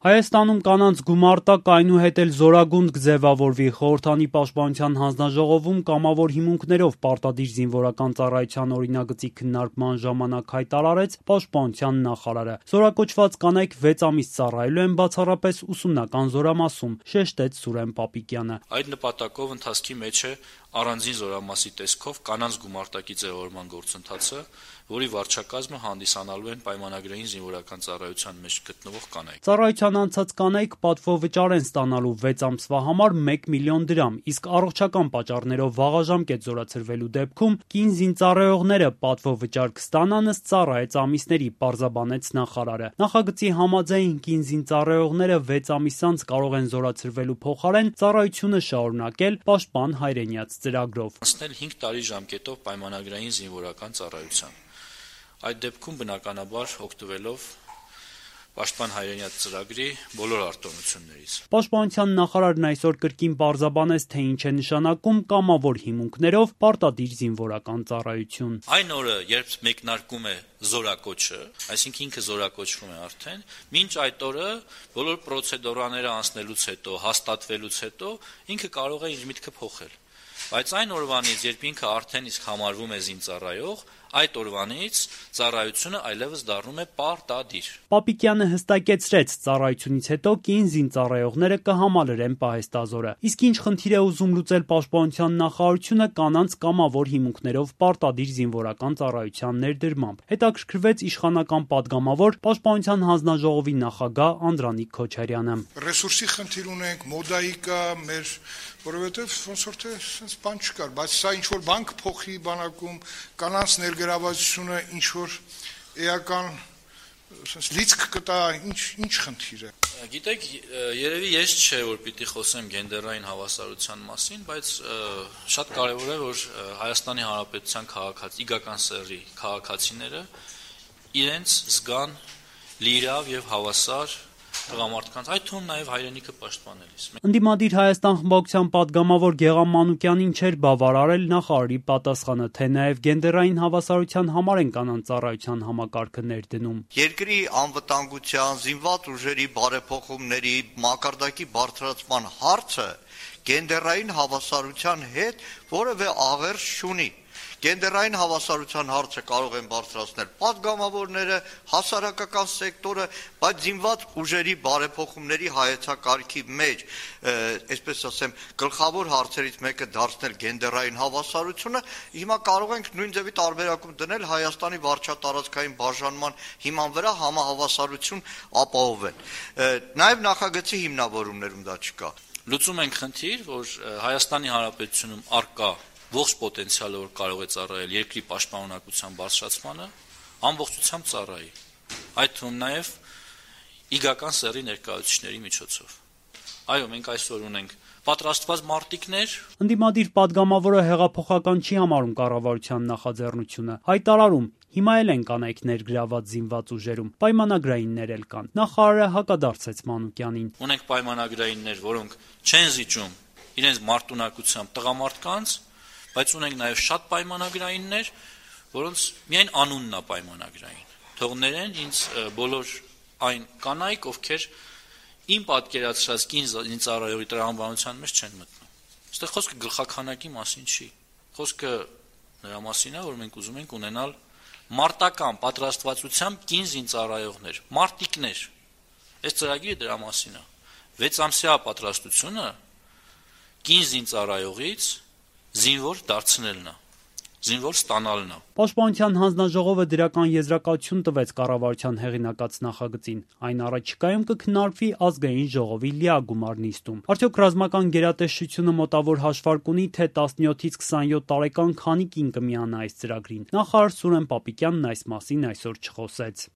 Հայաստանում կանանց գումարտակ այնուհետ էլ զորագունդ կձևավորվի։ Խորհրդանի պաշտպանության հանձնաժողովում կամավոր հիմունքներով պարտադիր զինվորական ծառայության օրինագծի քննարկման ժամանակ հայտարարեց պաշտպանության նախարարը։ Զորակոչված կանայք 6 ամիս ծառայելու են բացառապես ուսումնական զորամասում, շեշտեց Սուրեն Պապիկյանը։ Այդ նպատակով ընթացքի մեջ է առանձին զորամասի տեսքով կանանց գումարտակի ձևավորման գործընթացը, որի վարչակազմը հանդիսանալու են պայմանագրային զինվորական ծառայության մեջ գտնվող կանայք։ Ծառայության անցած կանայք պատվովճար են ստանալու 6 ամսվա համար 1 միլիոն դրամ, իսկ առողջական պատճառներով վաղաժամկետ զորացրվելու դեպքում կին զինծառայողները պատվովճար կստանան ըստ ծառայեց ամիսների, պարզաբանեց նախարարը։ Նախագծի համաձայն կին զինծառայողները 6 ամիս անց կարող են զորացրվելու փոխարեն ծառայությունը շարունակել պաշտպան հայրենյաց ծրագրով։ Անցնել 5 տարի ժամկետով պայմանագրային զինվորական ծառայության։ Այդ դեպքում բնականաբար օգտվելով Պաշտպան հայրենյաց ծրագրի բոլոր արտոնություններից։ Պաշտպանության նախարարն այսօր կրկին պարզաբանեց, թե ինչ է նշանակում կամավոր հիմունքներով պարտադիր զինվորական ծառայություն։ Այն օրը, երբ մեկնարկում է զորակոչը, այսինքն ինքը զորակոչվում է արդեն, մինչ այդ օրը բոլոր պրոցեդուրաները անցնելուց հետո, հաստատվելուց հետո ինքը կարող է իր միտքը փոխել։ Բայց այն օրվանից, երբ ինքը արդեն իսկ համարվում է զինծառայող, այդ օրվանից ծառայությունը այլևս դառնում է պարտադիր։ Պապիկյանը հստակեցրեց, ծառայությունից հետո կին զինծառայողները կհամալրեն պահեստազորը։ Իսկ ինչ խնդիր է ուզում լուծել պաշտպանության նախարարությունը կանանց կամավոր հիմունքներով պարտադիր զինվորական ծառայության ներդրմամբ։ Հետաքրքրվեց իշխանական падգամավոր պաշտպանության հանձնաժողովի նախագահ Անդրանիկ Քոչարյանը։ Ռեսուրսի խնդիր ունենք, մոդայիկա մեր, որովհետև ոնց որ թե sense բան չկար, բայց սա ինչ որ բան կփոխի բանակում, կանանց ներգրավվածությունը ինչ որ էական sense լիցք կտա, ինչ խնդիր է։ Գիտեք, երևի ես չէ որ պիտի խոսեմ գենդերային հավասարության մասին, բայց շատ կարևոր է որ Հայաստանի Հանրապետության իգական սեռի քաղաքացիները իրենց զգան լիիրավ եւ հավասար տղամարդկանց, այդ թվում նաև հայրենիքը պաշտպանելիս։ Ընդդիմադիր Հայաստան խմբակցության падգամավոր Գեղամ Մանուկյանին չէր բավարարել նախարարի պատասխանը, թե նաև գենդերային հավասարության համար են կանանց ծառայության համակարգը ներդնում։ Երկրի անվտանգության, զինված ուժերի բարեփոխումների, մակարդակի բարձրացման հարցը գենդերային հավասարության հետ որևէ աղերս չունի։ Գենդերային հավասարության հարցը կարող են բարձրացնել падգամավորները, հասարակական սեկտորը, բայց զինված ուժերի բարեփոխումների հայեցակարգի մեջ, այսպես ասեմ, գլխավոր հարցերից մեկը դարձնել գենդերային հավասարությունը, հիմա կարող ենք նույն ձևի տարբերակում դնել Հայաստանի վարչատարածքային բաժանման հիման վրա համահավասարություն ապահովել։ Նաև նախագծի հիմնավորումներում դա չկա։ Լուծում ենք խնդիր, որ Հայաստանի Հանրապետությունում առկա ողջ պոտենցիալը որ կարող է ծառայել երկրի պաշտպանունակության բարձրացմանը, ամբողջությամբ ծառայի։ Այդ թվում նաև իգական սեռի ներկայացուցիչների միջոցով։ Այո, մենք այսօր ունենք պատրաստված մարտիկներ։ Ընդդիմադիր падգամավորը հեղափոխական չի համարում կառավարության նախաձեռնությունը, հայտարարում հիմա էլ են կանայք ներգրաված զինված ուժերում, պայմանագրայիններ էլ կան։ Նախարարը հակադարձեց Մանուկյանին։ Ունենք պայմանագրայիններ, որոնք չեն զիջում իրենց մարտունակությամբ տղամարդկանց, բայց ունենք նաև շատ պայմանագրայիններ, որոնց միայն անունն է պայմանագրային։ Թող ներեն ինձ բոլոր այն կանայք, ովքեր իմ պատկերացրած կին զինծառայողի տրամաբանության մեջ չեն մտնում։ Այստեղ խոսքը գլխաքանակի մասին չի։ Խոսքը նրա մասին է, որ մենք ուզում ենք ունենալ մարտական պատրաստվածությամբ կին զինծառայողներ, մարտիկներ։ Այս ծրագիրը դրա մասին է։ 6 ամսյա պատրաստությունը կին զինծառայողից զինվոր դարձնելն է, զինվոր ստանալն է։ Պաշտպանության հանձնաժողովը դրական եզրակացություն տվեց կառավարության հեղինակած նախագծին։ Այն առաջիկայում կքննարկվի ազգային ժողովի լիագումար նիստում։ Արդյոք ռազմական գերատեսչությունը մոտավոր հաշվարկ ունի, թե 17-ից 27 տարեկան քանի կին կմիանա այս ծրագրին։ Նախարար Սուրեն Պապիկյանն այս մասին այսօր չխոսեց։